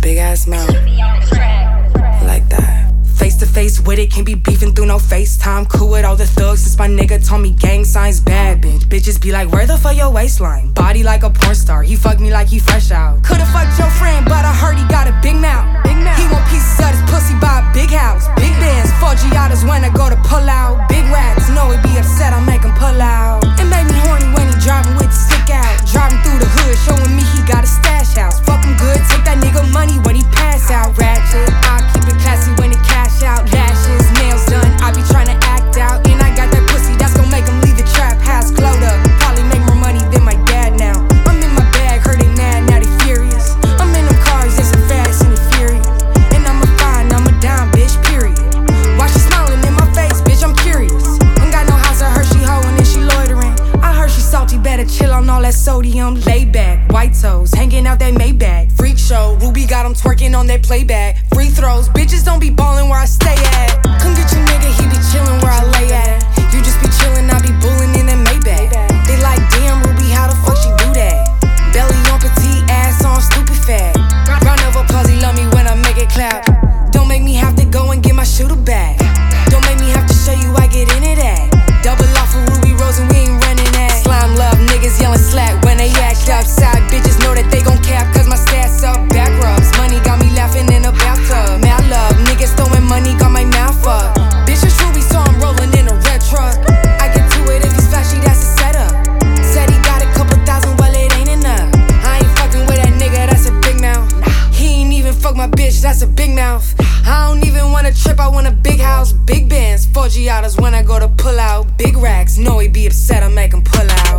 big ass mouth. Like that. Face to face with it, can't be beefing through no FaceTime. Cool with all the thugs since my nigga told me gang signs bad bitch. Bitches be like, where the fuck your waistline? Body like a porn star, he fucked me like he fresh out. Could've fucked your friend, but I heard he got a big mouth. He want pieces of his pussy by a big house. Big bands, 4 Giadas when I go to pull out. Big racks, know he be upset, I make him pull out. It made me horny when he driving with the stick out. Driving through the hood, showing me he got a stash house. Fuck him good, take that nigga money when he pass out. Ratchet, I keep it classy when he cash out. Lashes, nails done, I be tryna act out. And I got that pussy that's gon' make him leave the trap house glowed up. Probably make more money than my dad now. I'm in my bag, heard they mad, now they furious. I'm in them cars, it's fast and furious. And I'm a fine, I'm a dime, bitch, period. Why she smiling in my face, bitch, I'm curious. Ain't got no house, I heard she hoeing and she loitering. I heard she salty, better chill on all that sodium. Lay back, white toes, hanging out that Maybach. Freak show, Ruby got him twerking on that playback. Free throws, bitches don't be ballin' where I stay at. Come get your nigga, he be chillin' where I lay at. You just be chillin', I be bullin' in that Maybach. They like, damn, Ruby, how the fuck she do that? Belly on petite, ass on stupid fat. Round of applause, he love me when I make it clap. Don't make me have to go and get my shooter back. Don't make me have to show you I get into that. Double off for Ruby Rose and we ain't running that. Slime love, niggas yellin' slack when they act upside. Bitches know that they gon' cap cause my stats up. Back rubs, money got me laughing in a bathtub. Man, I love niggas throwing money, got my mouth up. Bitches Ruby, so I'm rollin' in a red truck. I get to it if he's flashy, that's a setup. Said he got a couple thousand, well it ain't enough. I ain't fucking with that nigga, that's a big mouth. He ain't even fuck my bitch, that's a big mouth. I don't even wanna trip, I want a big house. Big bands, 4 Giadas when I go to pull out. Big racks, know he be upset, I make him pull out.